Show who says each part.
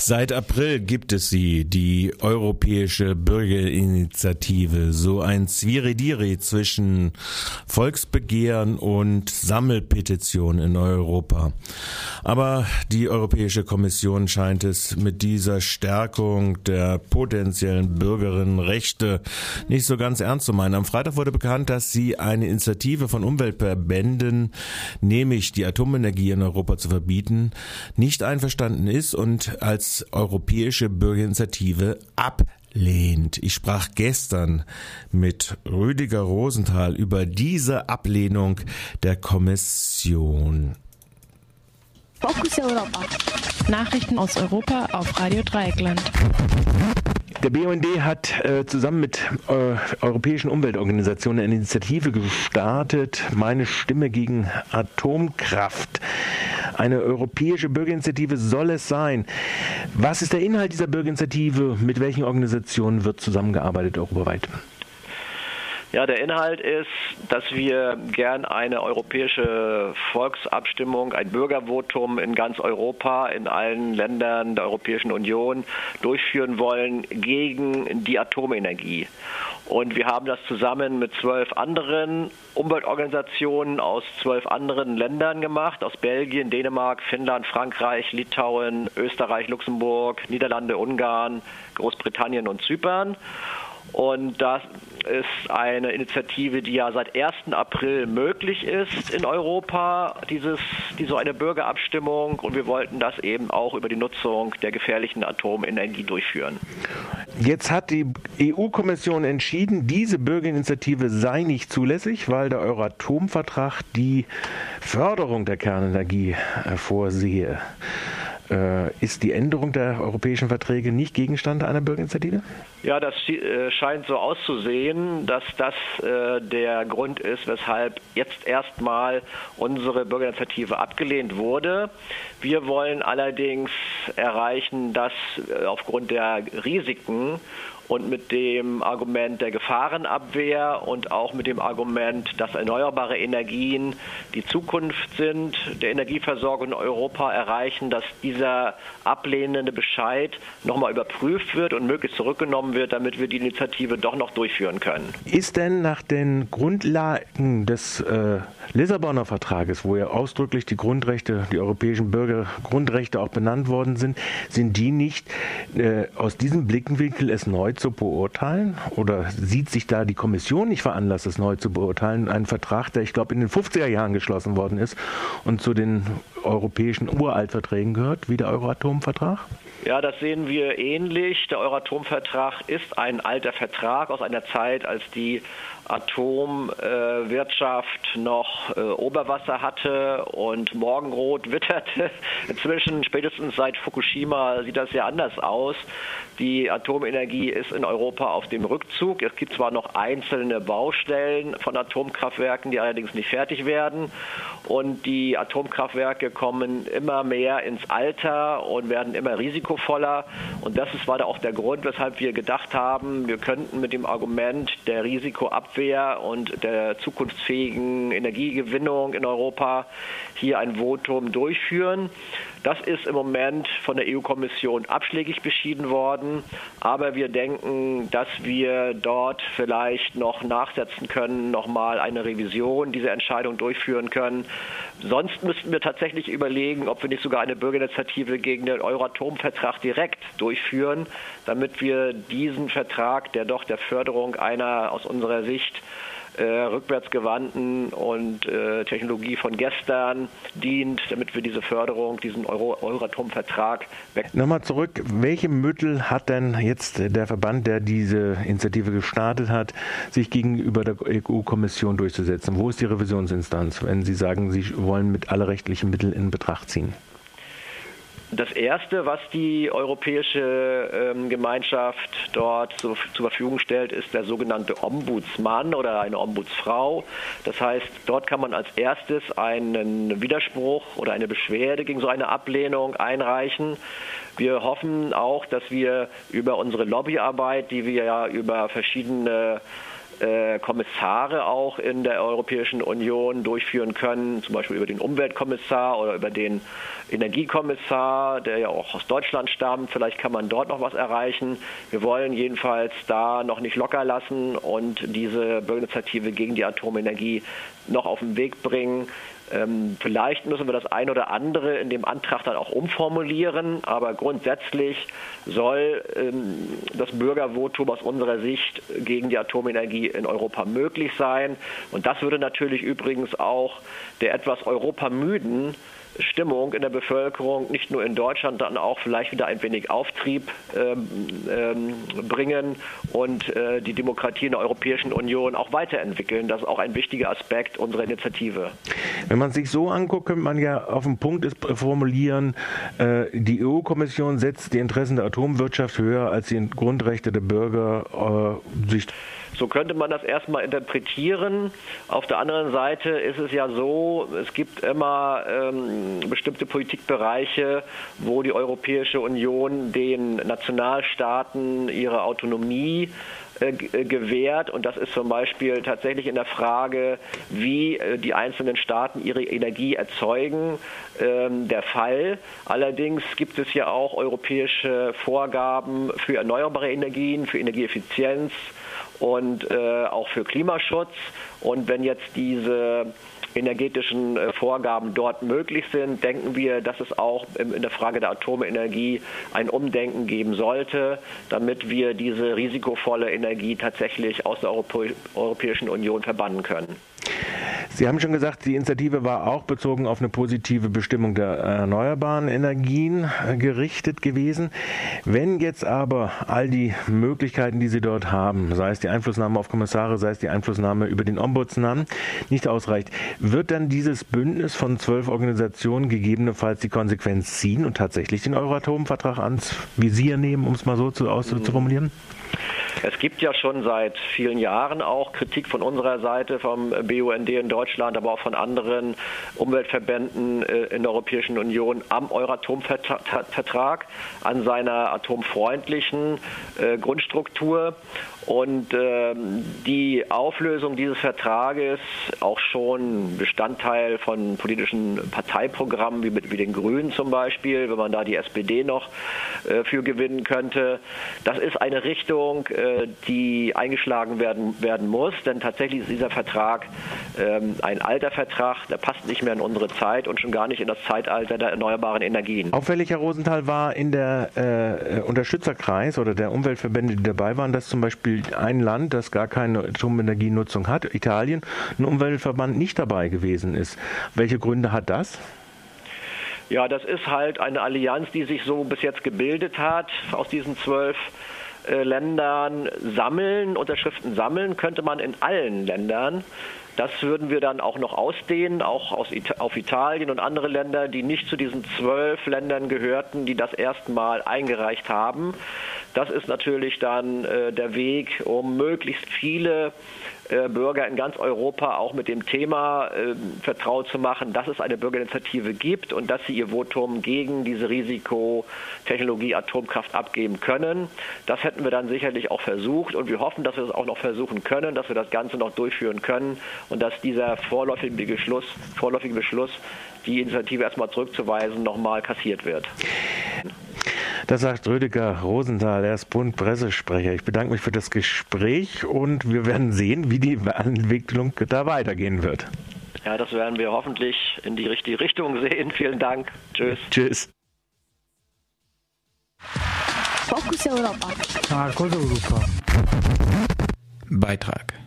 Speaker 1: Seit April gibt es sie, die Europäische Bürgerinitiative, so ein Zwiridiri zwischen Volksbegehren und Sammelpetition in Europa. Aber die Europäische Kommission scheint es mit dieser Stärkung der potenziellen Bürgerinnenrechte nicht so ganz ernst zu meinen. Am Freitag wurde bekannt, dass sie eine Initiative von Umweltverbänden, nämlich die Atomenergie in Europa zu verbieten, nicht einverstanden ist und als Europäische Bürgerinitiative ablehnt. Ich sprach gestern mit Rüdiger Rosenthal über diese Ablehnung der Kommission.
Speaker 2: Fokus Europa. Nachrichten aus Europa auf Radio Dreieckland.
Speaker 1: Der BUND hat zusammen mit europäischen Umweltorganisationen eine Initiative gestartet, Meine Stimme gegen Atomkraft. Eine europäische Bürgerinitiative soll es sein. Was ist der Inhalt dieser Bürgerinitiative? Mit welchen Organisationen wird zusammengearbeitet europaweit?
Speaker 3: Ja, der Inhalt ist, dass wir gern eine europäische Volksabstimmung, ein Bürgervotum in ganz Europa, in allen Ländern der Europäischen Union durchführen wollen gegen die Atomenergie. Und wir haben das zusammen mit 12 anderen Umweltorganisationen aus 12 anderen Ländern gemacht, aus Belgien, Dänemark, Finnland, Frankreich, Litauen, Österreich, Luxemburg, Niederlande, Ungarn, Großbritannien und Zypern. Und das ist eine Initiative, die ja seit 1. April möglich ist in Europa, so eine Bürgerabstimmung. Und wir wollten das eben auch über die Nutzung der gefährlichen Atomenergie durchführen.
Speaker 1: Jetzt hat die EU-Kommission entschieden, diese Bürgerinitiative sei nicht zulässig, weil der Euratom-Vertrag die Förderung der Kernenergie vorsehe. Ist die Änderung der europäischen Verträge nicht Gegenstand einer Bürgerinitiative?
Speaker 3: Ja, das scheint so auszusehen, dass das der Grund ist, weshalb jetzt erstmal unsere Bürgerinitiative abgelehnt wurde. Wir wollen allerdings erreichen, dass aufgrund der Risiken und mit dem Argument der Gefahrenabwehr und auch mit dem Argument, dass erneuerbare Energien die Zukunft sind, der Energieversorgung in Europa erreichen, dass dieser ablehnende Bescheid nochmal überprüft wird und möglichst zurückgenommen wird, damit wir die Initiative doch noch durchführen können.
Speaker 1: Ist denn nach den Grundlagen des Lissabonner Vertrages, wo ja ausdrücklich die Grundrechte, die europäischen Bürgergrundrechte auch benannt worden sind die nicht aus diesem Blickwinkel es neu zu beurteilen? Oder sieht sich da die Kommission nicht veranlasst, es neu zu beurteilen? Ein Vertrag, der, ich glaube, in den 50er Jahren geschlossen worden ist und zu den europäischen Uraltverträgen gehört, wie der Euratom-Vertrag?
Speaker 3: Ja, das sehen wir ähnlich. Der Euratom-Vertrag ist ein alter Vertrag aus einer Zeit, als die Atomwirtschaft noch Oberwasser hatte und morgenrot witterte. Inzwischen, spätestens seit Fukushima, sieht das ja anders aus. Die Atomenergie ist in Europa auf dem Rückzug. Es gibt zwar noch einzelne Baustellen von Atomkraftwerken, die allerdings nicht fertig werden. Und die Atomkraftwerke kommen immer mehr ins Alter und werden immer risikovoller. Und das war da auch der Grund, weshalb wir gedacht haben, wir könnten mit dem Argument der Risikoabwehr und der zukunftsfähigen Energiegewinnung in Europa hier ein Votum durchführen. Das ist im Moment von der EU-Kommission abschlägig beschieden worden, aber wir denken, dass wir dort vielleicht noch nachsetzen können, nochmal eine Revision dieser Entscheidung durchführen können. Sonst müssten wir tatsächlich überlegen, ob wir nicht sogar eine Bürgerinitiative gegen den Euratom-Vertrag direkt durchführen, damit wir diesen Vertrag, der doch der Förderung einer aus unserer Sicht rückwärtsgewandten und Technologie von gestern dient, damit wir diese Förderung, diesen Euratom-Vertrag weg.
Speaker 1: Nochmal zurück, welche Mittel hat denn jetzt der Verband, der diese Initiative gestartet hat, sich gegenüber der EU-Kommission durchzusetzen? Wo ist die Revisionsinstanz, wenn Sie sagen, Sie wollen mit alle rechtlichen Mittel in Betracht ziehen?
Speaker 3: Das Erste, was die Europäische Gemeinschaft dort zur Verfügung stellt, ist der sogenannte Ombudsmann oder eine Ombudsfrau. Das heißt, dort kann man als erstes einen Widerspruch oder eine Beschwerde gegen so eine Ablehnung einreichen. Wir hoffen auch, dass wir über unsere Lobbyarbeit, die wir ja über verschiedene Kommissare auch in der Europäischen Union durchführen können, zum Beispiel über den Umweltkommissar oder über den Energiekommissar, der ja auch aus Deutschland stammt. Vielleicht kann man dort noch was erreichen. Wir wollen jedenfalls da noch nicht locker lassen und diese Bürgerinitiative gegen die Atomenergie noch auf den Weg bringen. Vielleicht müssen wir das ein oder andere in dem Antrag dann auch umformulieren, aber grundsätzlich soll das Bürgervotum aus unserer Sicht gegen die Atomenergie in Europa möglich sein. Und das würde natürlich übrigens auch der etwas europamüden Stimmung in der Bevölkerung, nicht nur in Deutschland, dann auch vielleicht wieder ein wenig Auftrieb bringen und die Demokratie in der Europäischen Union auch weiterentwickeln. Das ist auch ein wichtiger Aspekt unserer Initiative.
Speaker 1: Wenn man sich so anguckt, könnte man ja auf den Punkt formulieren, die EU-Kommission setzt die Interessen der Atomwirtschaft höher als die Grundrechte der Bürger.
Speaker 3: So könnte man das erstmal interpretieren. Auf der anderen Seite ist es ja so, es gibt immer bestimmte Politikbereiche, wo die Europäische Union den Nationalstaaten ihre Autonomie gewährt. Und das ist zum Beispiel tatsächlich in der Frage, wie die einzelnen Staaten ihre Energie erzeugen, der Fall. Allerdings gibt es ja auch europäische Vorgaben für erneuerbare Energien, für Energieeffizienz und auch für Klimaschutz. Und wenn jetzt diese energetischen Vorgaben dort möglich sind, denken wir, dass es auch in der Frage der Atomenergie ein Umdenken geben sollte, damit wir diese risikovolle Energie tatsächlich aus der Europäischen Union verbannen können.
Speaker 1: Sie haben schon gesagt, die Initiative war auch bezogen auf eine positive Bestimmung der erneuerbaren Energien gerichtet gewesen. Wenn jetzt aber all die Möglichkeiten, die Sie dort haben, sei es die Einflussnahme auf Kommissare, sei es die Einflussnahme über den Ombudsmann, nicht ausreicht, wird dann dieses Bündnis von 12 Organisationen gegebenenfalls die Konsequenz ziehen und tatsächlich den Euratom-Vertrag ans Visier nehmen, um es mal so zu formulieren?
Speaker 3: Es gibt ja schon seit vielen Jahren auch Kritik von unserer Seite, vom BUND in Deutschland, aber auch von anderen Umweltverbänden in der Europäischen Union am Euratom-Vertrag, an seiner atomfreundlichen Grundstruktur. Und die Auflösung dieses Vertrages, auch schon Bestandteil von politischen Parteiprogrammen wie den Grünen zum Beispiel, wenn man da die SPD noch für gewinnen könnte, das ist eine Richtung, die eingeschlagen werden muss, denn tatsächlich ist dieser Vertrag ein alter Vertrag, der passt nicht mehr in unsere Zeit und schon gar nicht in das Zeitalter der erneuerbaren Energien.
Speaker 1: Auffällig, Herr Rosenthal, war in der Unterstützerkreis oder der Umweltverbände, die dabei waren, dass zum Beispiel ein Land, das gar keine Atomenergienutzung hat, Italien, ein Umweltverband nicht dabei gewesen ist. Welche Gründe hat das?
Speaker 3: Ja, das ist halt eine Allianz, die sich so bis jetzt gebildet hat aus diesen 12 Ländern. Unterschriften sammeln könnte man in allen Ländern. Das würden wir dann auch noch ausdehnen, auch auf Italien und andere Länder, die nicht zu diesen 12 Ländern gehörten, die das erstmal eingereicht haben. Das ist natürlich dann der Weg, um möglichst viele Bürger in ganz Europa auch mit dem Thema vertraut zu machen, dass es eine Bürgerinitiative gibt und dass sie ihr Votum gegen diese Risikotechnologie Atomkraft abgeben können. Das hätten wir dann sicherlich auch versucht und wir hoffen, dass wir es auch noch versuchen können, dass wir das Ganze noch durchführen können und dass dieser vorläufige Beschluss, die Initiative erstmal zurückzuweisen, nochmal kassiert wird.
Speaker 1: Das sagt Rüdiger Rosenthal, er ist Bund-Pressesprecher. Ich bedanke mich für das Gespräch und wir werden sehen, wie die Entwicklung da weitergehen wird.
Speaker 3: Ja, das werden wir hoffentlich in die richtige Richtung sehen. Vielen Dank. Tschüss.
Speaker 1: Tschüss.
Speaker 2: Fokus Europa.
Speaker 4: Fokus Europa.
Speaker 5: Beitrag